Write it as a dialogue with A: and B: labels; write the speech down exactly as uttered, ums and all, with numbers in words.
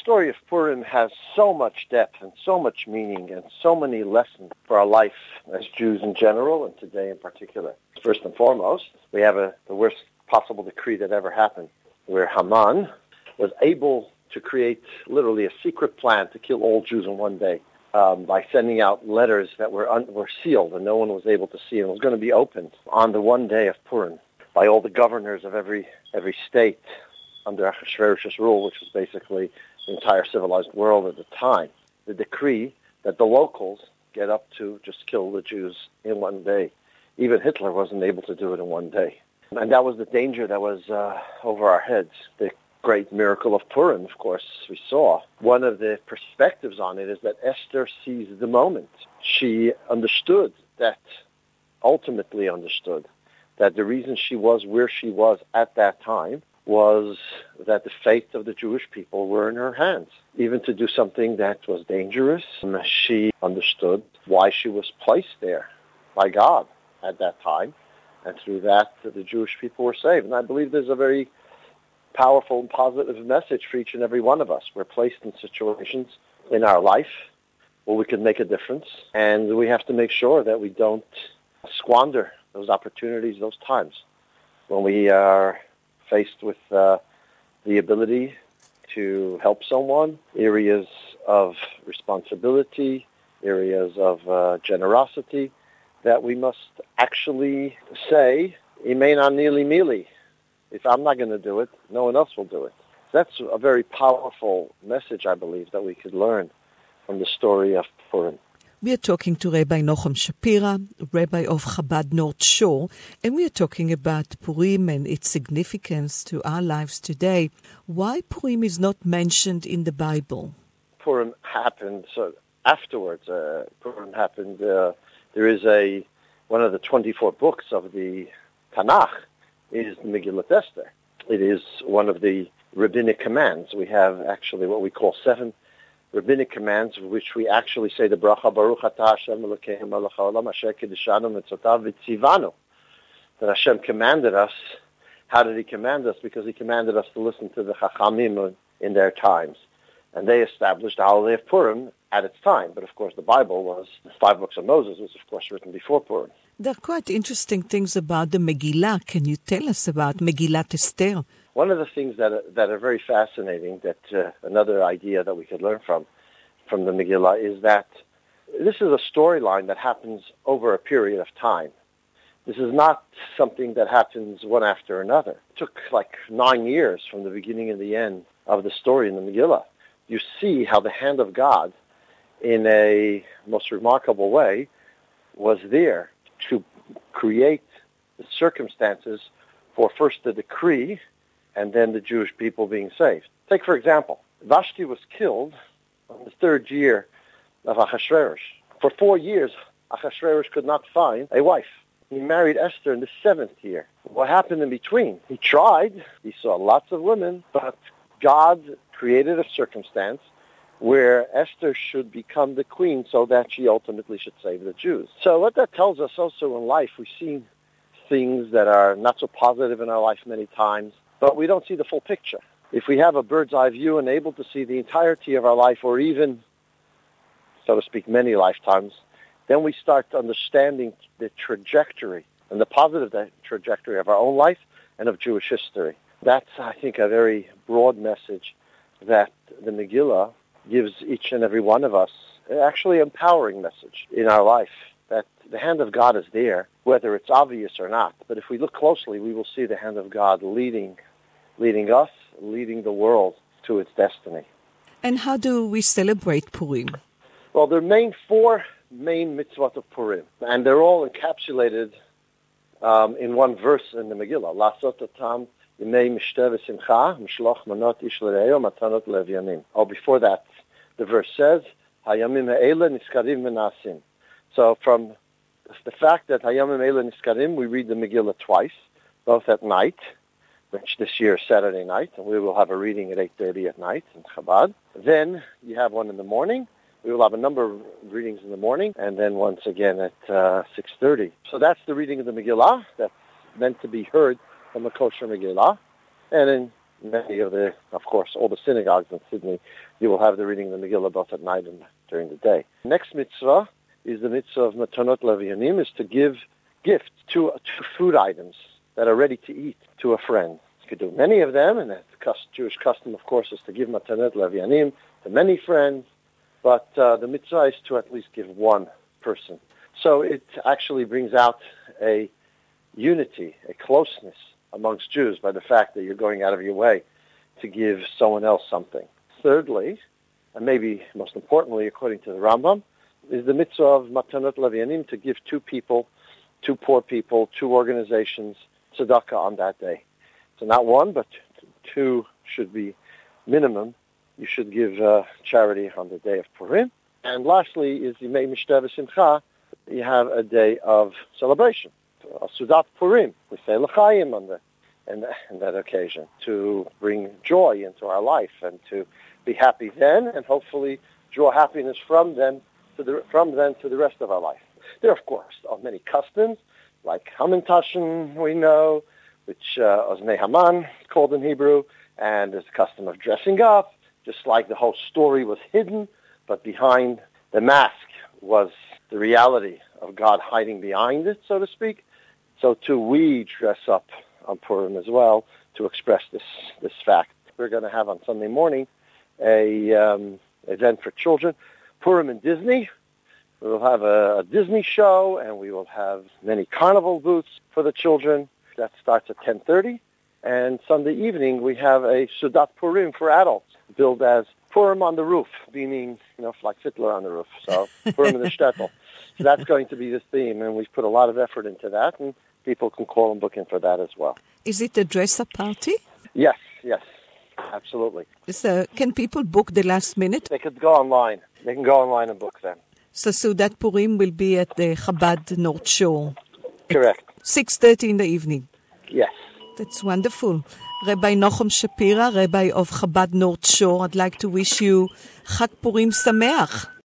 A: story of Purim has so much depth and so much meaning and so many lessons for our life as Jews in general and today in particular. First and foremost, we have a, the worst possible decree that ever happened, where Haman was able to create literally a secret plan to kill all Jews in one day um, by sending out letters that were un- were sealed and no one was able to see, and was going to be opened on the one day of Purim by all the governors of every every state under Ahasuerus' rule, which was basically the entire civilized world at the time. The decree that the locals get up to just kill the Jews in one day. Even Hitler wasn't able to do it in one day. And that was the danger that was uh, over our heads. The great miracle of Purim, of course, we saw. One of the perspectives on it is that Esther seized the moment. She understood that, ultimately understood, that the reason she was where she was at that time was that the fate of the Jewish people were in her hands. Even to do something that was dangerous, she understood why she was placed there by God at that time. And through that, the Jewish people were saved. And I believe there's a very powerful and positive message for each and every one of us. We're placed in situations in our life where we can make a difference. And we have to make sure that we don't squander those opportunities, those times when we are faced with uh, the ability to help someone, areas of responsibility, areas of uh, generosity, that we must actually say, Imein nili mili. If I'm not going to do it, no one else will do it. That's a very powerful message, I believe, that we could learn from the story of Purim.
B: We are talking to Rabbi Nochum Shapira, Rabbi of Chabad North Shore, and we are talking about Purim and its significance to our lives today. Why Purim is not mentioned in the Bible?
A: Purim happened so afterwards. Uh, Purim happened. Uh, there is a one of the twenty-four books of the Tanakh is the Megillat Esther. It is one of the rabbinic commands. We have actually what we call seven rabbinic commands, of which we actually say the bracha Baruch Atah Hashem Elokeinu Melech Haolam Asher Kiddushanu Mitzvotav V'Tzivanu. That Hashem commanded us. How did He command us? Because He commanded us to listen to the Chachamim in their times, and they established the holiday of Purim at its time. But of course, the Bible was the five books of Moses, was of course written before Purim.
B: There are quite interesting things about the Megillah. Can you tell us about Megillat Esther?
A: One of the things that are, that are very fascinating, that uh, another idea that we could learn from, from the Megillah, is that this is a storyline that happens over a period of time. This is not something that happens one after another. It took like nine years from the beginning and the end of the story in the Megillah. You see how the hand of God, in a most remarkable way, was there to create the circumstances for first the decree and then the Jewish people being saved. Take, for example, Vashti was killed on the third year of Ahasuerus. For four years, Ahasuerus could not find a wife. He married Esther in the seventh year. What happened in between? He tried. He saw lots of women, but God created a circumstance where Esther should become the queen so that she ultimately should save the Jews. So what that tells us also in life, we've seen things that are not so positive in our life many times, but we don't see the full picture. If we have a bird's eye view and able to see the entirety of our life, or even, so to speak, many lifetimes, then we start understanding the trajectory and the positive trajectory of our own life and of Jewish history. That's, I think, a very broad message that the Megillah gives each and every one of us, actually an empowering message in our life, that the hand of God is there, whether it's obvious or not. But if we look closely, we will see the hand of God leading leading us, leading the world to its destiny.
B: And how do we celebrate Purim?
A: Well, there are main four main mitzvot of Purim, and they're all encapsulated um, in one verse in the Megillah. La'asot otam yemei mishteh v'simcha, mishloch manot ish l're'eo, matanot le'evyanim. Oh, before that, the verse says, hayamim ha'ele niskarim v'nasim. So from the fact that hayamim ha'ele niskarim, we read the Megillah twice, both at night, which this year is Saturday night, and we will have a reading at eight thirty at night in Chabad. Then you have one in the morning. We will have a number of readings in the morning, and then once again at uh, six thirty. So that's the reading of the Megillah that's meant to be heard from a kosher Megillah. And then many of the, of course, all the synagogues in Sydney, you will have the reading of the Megillah both at night and during the day. Next mitzvah is the mitzvah of Matanot Levianim, is to give gifts to, to food items that are ready to eat to a friend. You could do many of them, and the Jewish custom, of course, is to give Matanot Levianim to many friends, but uh, the mitzvah is to at least give one person. So it actually brings out a unity, a closeness amongst Jews by the fact that you're going out of your way to give someone else something. Thirdly, and maybe most importantly, according to the Rambam, is the mitzvah of Matanot Levianim, to give two people, two poor people, two organizations, tzedakah on that day. So not one, but two should be minimum. You should give uh, charity on the day of Purim. And lastly is Yimei Mishteh V'Simcha. You have a day of celebration, a Sudat Purim. We say L'chaim on the, on, the, on that occasion, to bring joy into our life and to be happy then, and hopefully draw happiness from them to the from them to the rest of our life. There, of course, are many customs, like Hamantashen, we know, which uh, Oznei Haman called in Hebrew, and there's a custom of dressing up, just like the whole story was hidden, but behind the mask was the reality of God hiding behind it, so to speak. So too we dress up on Purim as well to express this this fact. We're going to have on Sunday morning a um, event for children, Purim in Disney. We will have a, a Disney show, and we will have many carnival booths for the children. That starts at ten thirty. And Sunday evening, we have a Sudat Purim for adults, billed as Purim on the roof, meaning, you know, like Fiddler on the roof. So Purim in the shtetl. So that's going to be the theme, and we've put a lot of effort into that, and people can call and book in for that as well.
B: Is it a dress-up party?
A: Yes, yes, absolutely.
B: So can people book the last minute?
A: They could go online. They can go online and book them.
B: So Sudat Purim will be at the Chabad North Shore.
A: Correct.
B: six thirty in the evening.
A: Yes.
B: That's wonderful. Rabbi Nochum Shapira, Rabbi of Chabad North Shore, I'd like to wish you Chag Purim Sameach.